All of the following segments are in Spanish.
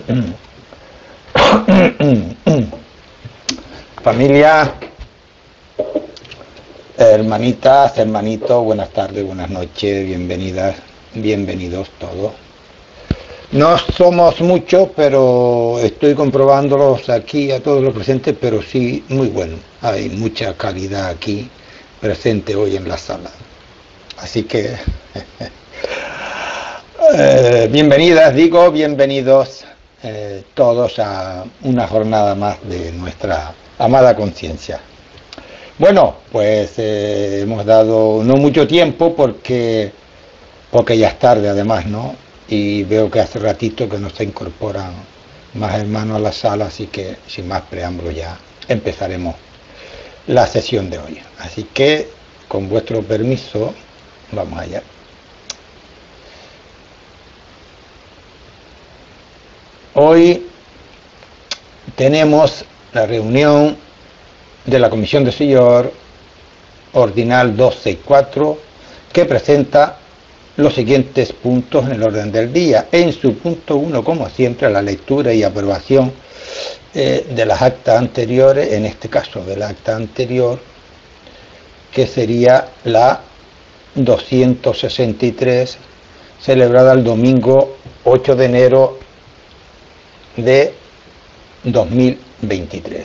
Familia, hermanitas, hermanitos, buenas tardes, buenas noches, bienvenidas, bienvenidos todos. No somos muchos, pero estoy comprobándolos aquí a todos los presentes, pero sí muy bueno. Hay mucha calidad aquí presente hoy en la sala. Así que bienvenidas, digo, bienvenidos todos a una jornada más de nuestra amada conciencia. Bueno, pues hemos dado no mucho tiempo porque ya es tarde además, ¿no? Y veo que hace ratito que no se incorporan más hermanos a la sala, así que sin más preámbulo ya empezaremos la sesión de hoy. Así que, con vuestro permiso, vamos allá. Hoy tenemos la reunión de la Comisión de Señor Ordinal 264 que presenta los siguientes puntos en el orden del día. En su punto 1, como siempre, la lectura y aprobación de las actas anteriores, en este caso del acta anterior, que sería la 263, celebrada el domingo 8 de enero de 2023.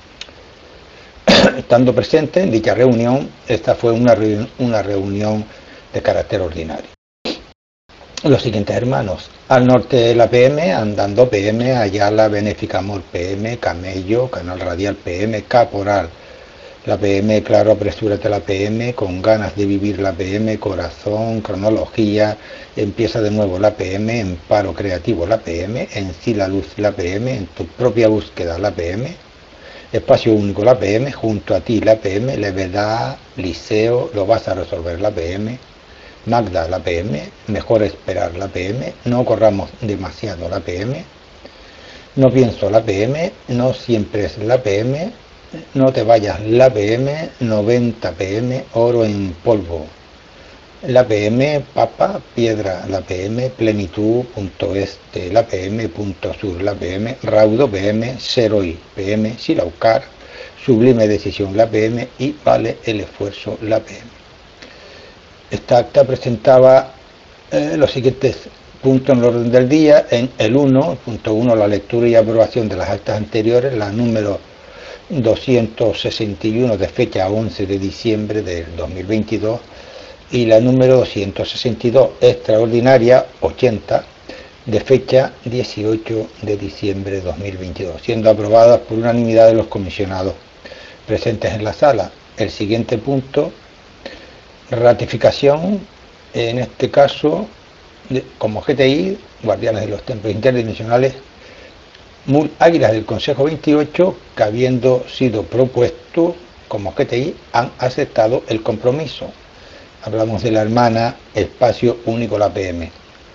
Estando presente en dicha reunión, esta fue una reunión de carácter ordinario. Los siguientes hermanos: al norte la PM, Andando PM, Ayala, Benéfica Amor PM, Camello, Canal Radial PM, Caporal la PM, Claro, Apresúrate la PM, Con Ganas de Vivir la PM, Corazón, Cronología, Empieza de Nuevo la PM, En Paro Creativo la PM, En Sí la Luz la PM, En Tu Propia Búsqueda la PM, Espacio Único la PM, Junto a Ti la PM, Levedad, Liceo, Lo Vas a Resolver la PM, Magda la PM, Mejor Esperar la PM, No Corramos Demasiado la PM, No Pienso la PM, No Siempre es la PM, No Te Vayas la PM, 90 PM, Oro en Polvo la PM, Papa, Piedra la PM, Plenitud, Punto Este la PM, Punto Sur la PM, Raudo PM, Seroy PM, Silaucar, Sublime Decisión la PM y Vale el Esfuerzo la PM. Esta acta presentaba los siguientes puntos en el orden del día. En el 1, punto 1, la lectura y aprobación de las actas anteriores, la número 261 de fecha 11 de diciembre del 2022 y la número 262 extraordinaria 80 de fecha 18 de diciembre de 2022, siendo aprobadas por unanimidad de los comisionados presentes en la sala. El siguiente punto: ratificación, en este caso, como GTI, Guardianes de los Templos Interdimensionales, Águilas del Consejo 28, que habiendo sido propuestos como GTI, han aceptado el compromiso. Hablamos de la hermana Espacio Único la PM.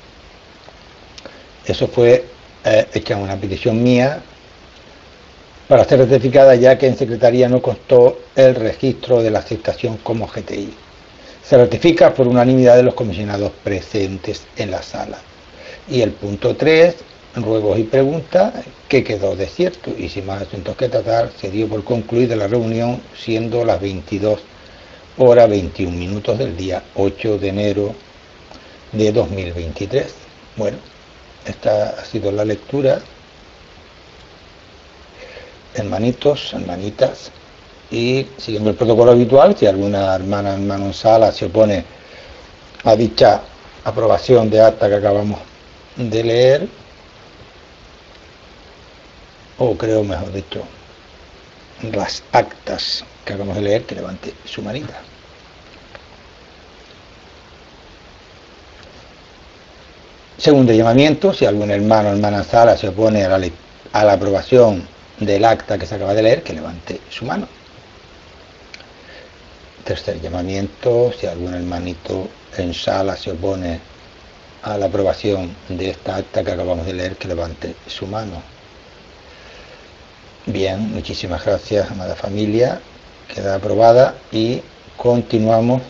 Eso fue hecha una petición mía para ser ratificada, ya que en Secretaría no constó el registro de la aceptación como GTI. Se ratifica por unanimidad de los comisionados presentes en la sala. Y el punto 3, ruegos y preguntas, que quedó desierto y sin más asuntos que tratar, se dio por concluida la reunión, siendo las 22 horas 21 minutos del día 8 de enero de 2023. Bueno, esta ha sido la lectura, hermanitos, hermanitas. Y siguiendo el protocolo habitual, si alguna hermana, hermano en sala se opone a dicha aprobación de acta que acabamos de leer, o creo mejor dicho, las actas que acabamos de leer, que levante su manita. Segundo llamamiento: si algún hermano o hermana en sala se opone a la aprobación del acta que se acaba de leer, que levante su mano. Tercer llamamiento: si algún hermanito en sala se opone a la aprobación de esta acta que acabamos de leer, que levante su mano. Bien, muchísimas gracias, amada familia. Queda aprobada y continuamos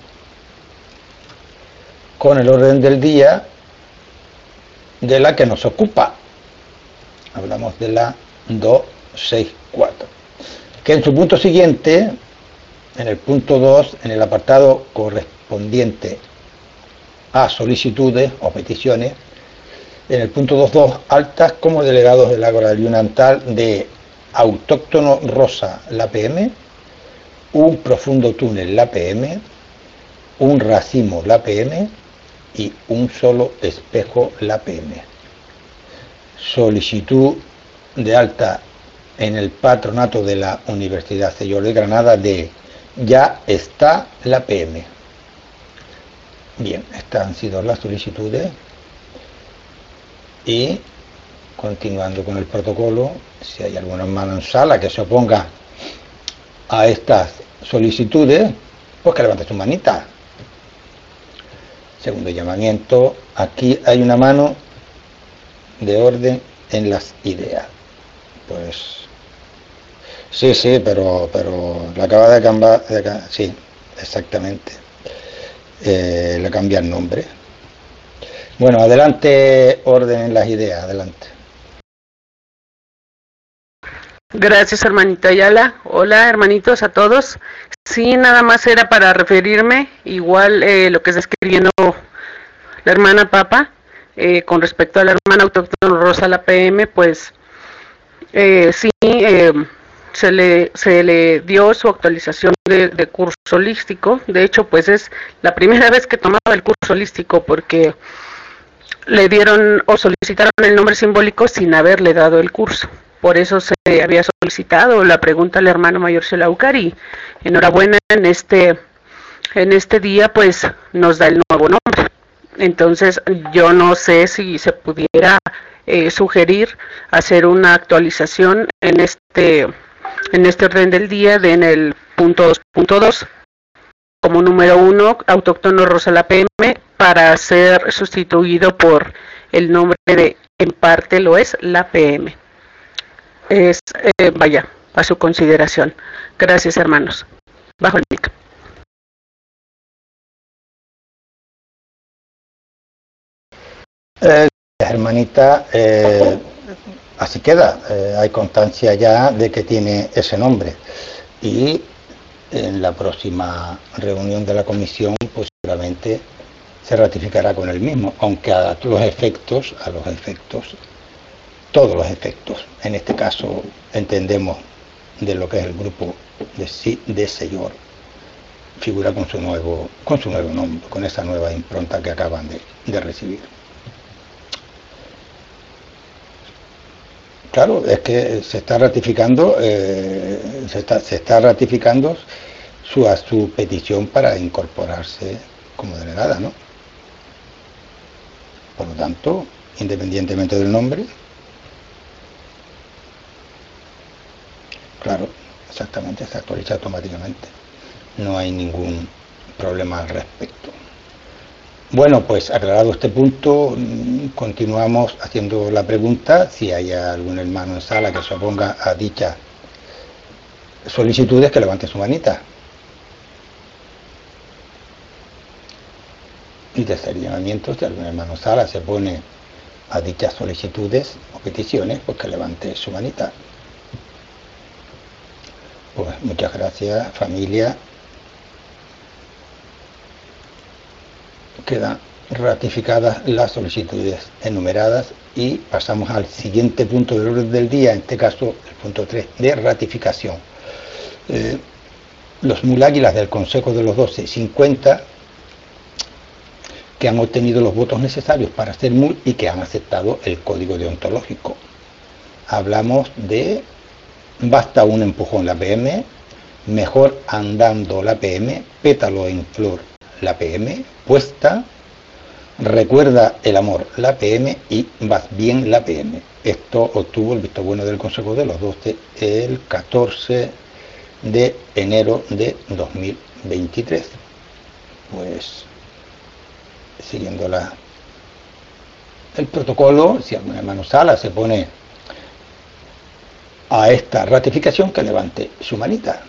con el orden del día de la que nos ocupa. Hablamos de la 264, que en su punto siguiente, en el punto 2, en el apartado correspondiente a solicitudes o peticiones, en el punto 2.2, altas como delegados del Ágora del Yunantal de autóctono rosa la PM, un profundo túnel la PM, un racimo la PM y un solo espejo la PM. Solicitud de alta en el patronato de la Universidad Señor de Granada de ya está la PM. Bien, estas han sido las solicitudes y continuando con el protocolo, si hay algún hermano en sala que se oponga a estas solicitudes, pues que levante su manita. Segundo llamamiento, aquí hay una mano de orden en las ideas. Pues sí, pero la acaba de cambiar, sí, exactamente. Le cambia el nombre. Bueno, adelante, orden en las ideas, adelante. Gracias, hermanita Ayala. Hola, hermanitos, a todos. Sí, nada más era para referirme, igual lo que está escribiendo la hermana Papa, con respecto a la hermana autóctona Rosa la PM, pues sí, se le dio su actualización de curso holístico. De hecho, pues es la primera vez que tomaba el curso holístico, porque le dieron o solicitaron el nombre simbólico sin haberle dado el curso. Por eso se había solicitado la pregunta al hermano mayor Selaucar, y enhorabuena, en este día pues nos da el nuevo nombre. Entonces yo no sé si se pudiera sugerir hacer una actualización en este orden del día, en el punto 2.2, como número 1, autóctono Rosa la PM, para ser sustituido por el nombre de en parte lo es la PM. Es, vaya, a su consideración. Gracias, hermanos. Bajo el mic. Hermanita, así queda. Hay constancia ya de que tiene ese nombre. Y en la próxima reunión de la comisión, pues seguramente se ratificará con el mismo, aunque a los efectos, todos los efectos, en este caso entendemos de lo que es el grupo de Señor, figura con su nuevo nombre, con esa nueva impronta que acaban de recibir. Claro, es que se está ratificando, su petición para incorporarse como delegada, ¿no? Por lo tanto, independientemente del nombre, claro, exactamente, se actualiza automáticamente. No hay ningún problema al respecto. Bueno, pues aclarado este punto, continuamos haciendo la pregunta. Si hay algún hermano en sala que se oponga a dichas solicitudes, que levante su manita. Y tercer llamamiento, si algún hermano en sala se opone a dichas solicitudes o peticiones, pues que levante su manita. Pues muchas gracias, familia. Quedan ratificadas las solicitudes enumeradas y pasamos al siguiente punto del orden del día, en este caso el punto 3 de ratificación. Los muláguilas del Consejo de los 1250 que han obtenido los votos necesarios para ser mul y que han aceptado el código deontológico. Hablamos de basta un empujón la PM, mejor andando la PM, pétalo en flor la PM, puesta, recuerda el amor la PM y vas bien la PM. Esto obtuvo el visto bueno del Consejo de los 12 el 14 de enero de 2023. Pues siguiendo el protocolo, si algún hermano sala se pone a esta ratificación, que levante su manita.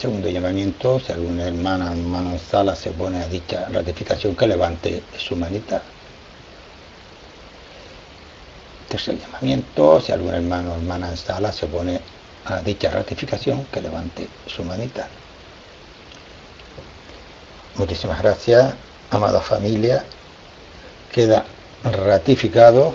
Segundo llamamiento, si alguna hermana o hermano en sala se opone a dicha ratificación, que levante su manita. Tercer llamamiento, si algún hermano o hermana en sala se opone a dicha ratificación, que levante su manita. Muchísimas gracias, amada familia. Queda ratificado.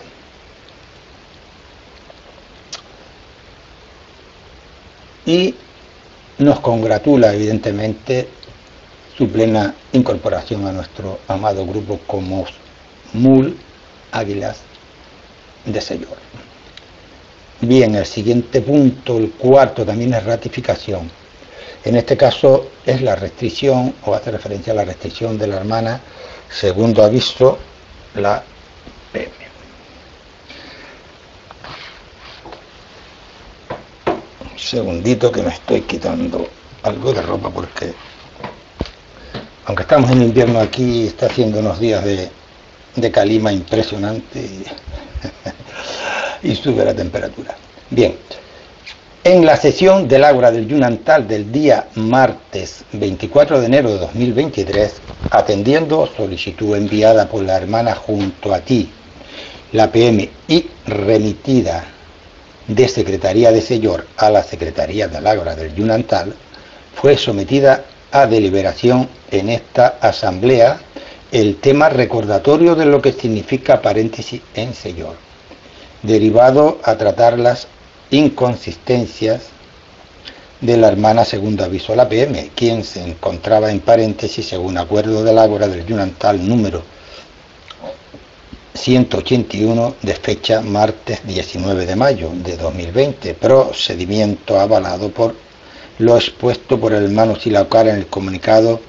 Y nos congratula, evidentemente, su plena incorporación a nuestro amado grupo como MUL Águilas de Señor. Bien, el siguiente punto, el cuarto, también es ratificación. En este caso es la restricción, o hace referencia a la restricción de la hermana, segundo aviso, la PM. Un segundito que me estoy quitando algo de ropa porque, aunque estamos en invierno aquí, está haciendo unos días de calima impresionante y sube la temperatura. Bien, en la sesión del Ágora del Yunantal del día martes 24 de enero de 2023, atendiendo solicitud enviada por la hermana junto a ti, la PM, y remitida de Secretaría de Señor a la Secretaría del Ágora del Yunantal, fue sometida a deliberación en esta asamblea el tema recordatorio de lo que significa paréntesis en Señor, derivado a tratar las inconsistencias de la hermana segundo aviso a la PM, quien se encontraba en paréntesis según acuerdo del Ágora del Yunantal número 181 de fecha martes 19 de mayo de 2020, procedimiento avalado por lo expuesto por el hermano Silaucar en el comunicado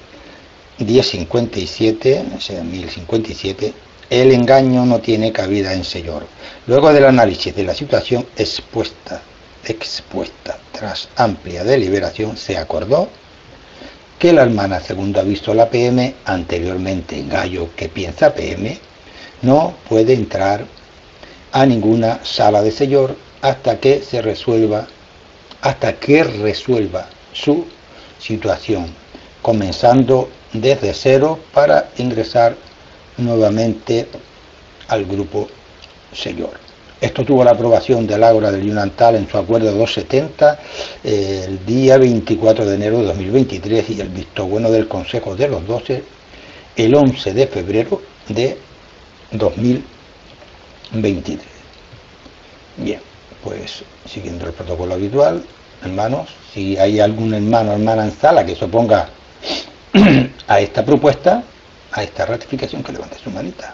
1057, o sea, 1057, el engaño no tiene cabida en Señor. Luego del análisis de la situación expuesta tras amplia deliberación, se acordó que la hermana segundo aviso a la PM, anteriormente Gallo que piensa PM, no puede entrar a ninguna sala de Señor hasta que resuelva su situación, comenzando desde cero para ingresar nuevamente al grupo Señor. Esto tuvo la aprobación del Ágora del Yunantal en su acuerdo 270 el día 24 de enero de 2023 y el visto bueno del Consejo de los 12 el 11 de febrero de 2023. Bien, pues siguiendo el protocolo habitual, hermanos, si hay algún hermano o hermana en sala que se oponga a esta propuesta, a esta ratificación, que levante su manita.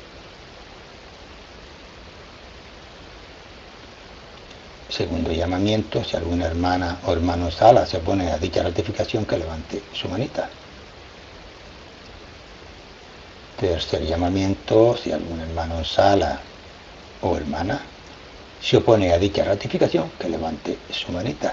Segundo llamamiento, si alguna hermana o hermano en sala se opone a dicha ratificación, que levante su manita. Tercer llamamiento, si algún hermano en sala o hermana se opone a dicha ratificación, que levante su manita.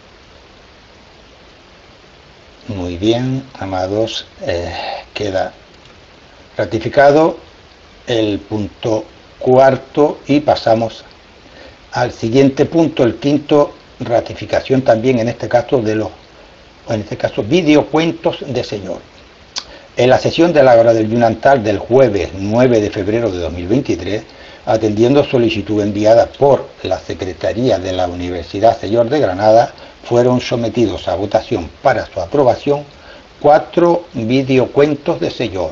Muy bien, amados, queda ratificado el punto cuarto y pasamos al siguiente punto, el quinto, ratificación también en este caso videocuentos de Señor. En la sesión de la Ágora del Yunantal del jueves 9 de febrero de 2023, atendiendo solicitud enviada por la Secretaría de la Universidad Señor de Granada, fueron sometidos a votación para su aprobación 4 videocuentos de Señor.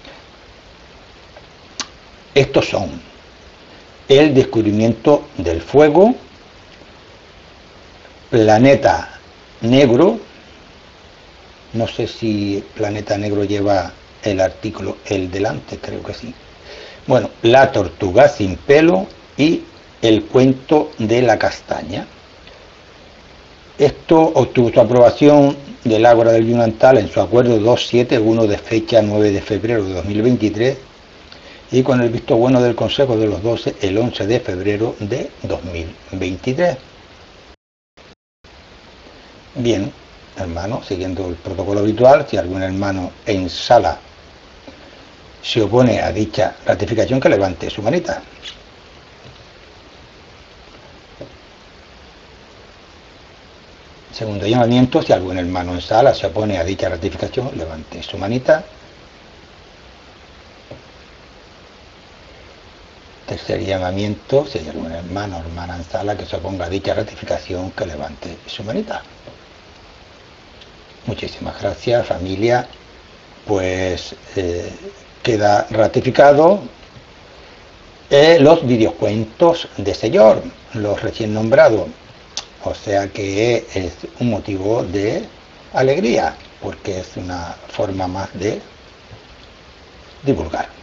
Estos son El descubrimiento del fuego, Planeta Negro, no sé si Planeta Negro lleva el artículo el delante, creo que sí. Bueno, La tortuga sin pelo y El cuento de la castaña. Esto obtuvo su aprobación del Ágora del Yunantal en su acuerdo 271 de fecha 9 de febrero de 2023 y con el visto bueno del Consejo de los 12 el 11 de febrero de 2023. Bien, hermanos, siguiendo el protocolo habitual, si algún hermano en sala se opone a dicha ratificación, que levante su manita. Segundo llamamiento, si algún hermano en sala se opone a dicha ratificación, levante su manita. Tercer llamamiento, si hay algún hermano o hermana en sala que se oponga a dicha ratificación, que levante su manita. Muchísimas gracias, familia. Pues queda ratificado los videocuentos de Sellor, los recién nombrados. O sea que es un motivo de alegría, porque es una forma más de divulgar.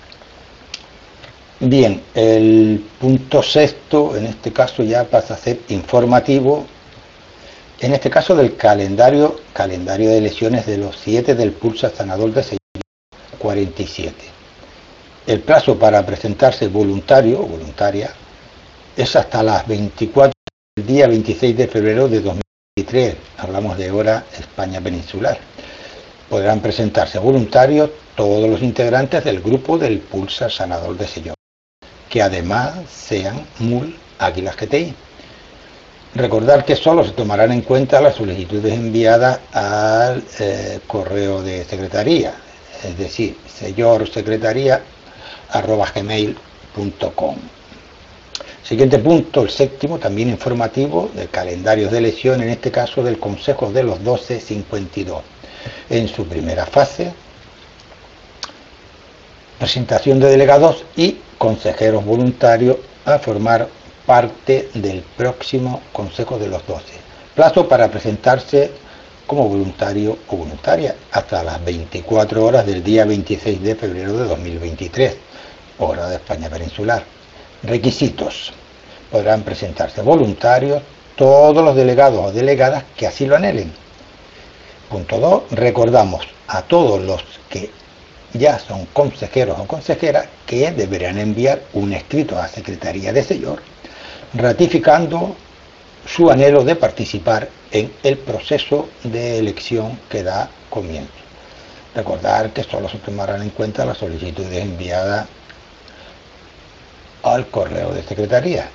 Bien, el punto sexto, en este caso ya pasa a ser informativo, en este caso del calendario de elecciones de los 7 del Pulsar Sanador de Sellor 47. El plazo para presentarse voluntario o voluntaria es hasta las 24 del día 26 de febrero de 2023. Hablamos de hora España peninsular. Podrán presentarse voluntarios todos los integrantes del grupo del Pulsar Sanador de Sellor, que además sean MUL Águilas GTI. Recordar que solo se tomarán en cuenta las solicitudes enviadas al correo de secretaría, es decir, sellorsecretaría@gmail.com. Siguiente punto, el séptimo, también informativo, del calendario de elección, en este caso del Consejo de los 1252. En su primera fase, presentación de delegados y consejeros voluntarios a formar parte del próximo Consejo de los 12. Plazo para presentarse como voluntario o voluntaria hasta las 24 horas del día 26 de febrero de 2023, hora de España peninsular. Requisitos: podrán presentarse voluntarios todos los delegados o delegadas que así lo anhelen. Punto 2. Recordamos a todos los que ya son consejeros o consejeras que deberán enviar un escrito a la Secretaría de Sellor ratificando su anhelo de participar en el proceso de elección que da comienzo. Recordar que solo se tomarán en cuenta las solicitudes enviadas al correo de secretaría.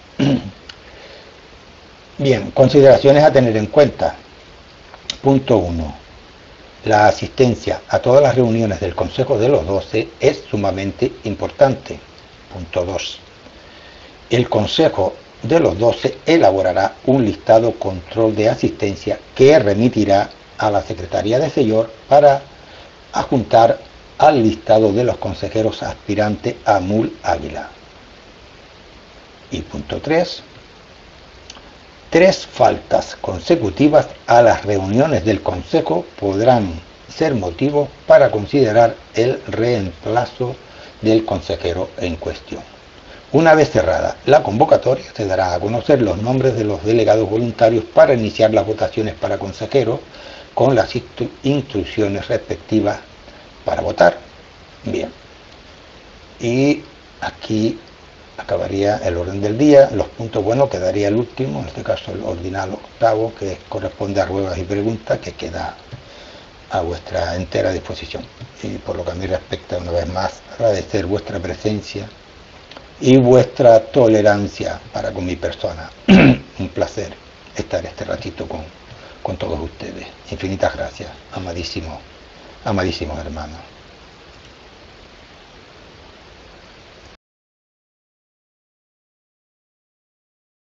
Bien, consideraciones a tener en cuenta. Punto 1. La asistencia a todas las reuniones del Consejo de los 12 es sumamente importante. Punto 2. El Consejo de los 12 elaborará un listado control de asistencia que remitirá a la Secretaría de Sellor para adjuntar al listado de los consejeros aspirantes a MUL Águila. Y punto 3. 3 faltas consecutivas a las reuniones del Consejo podrán ser motivo para considerar el reemplazo del consejero en cuestión. Una vez cerrada la convocatoria, se dará a conocer los nombres de los delegados voluntarios para iniciar las votaciones para consejeros con las instrucciones respectivas para votar. Bien. Y aquí acabaría el orden del día. Los puntos buenos quedaría el último, en este caso el ordinal octavo, que corresponde a ruegas y preguntas, que queda a vuestra entera disposición. Y por lo que a mí respecta, una vez más, agradecer vuestra presencia y vuestra tolerancia para con mi persona. Un placer estar este ratito con todos ustedes. Infinitas gracias, amadísimos hermanos.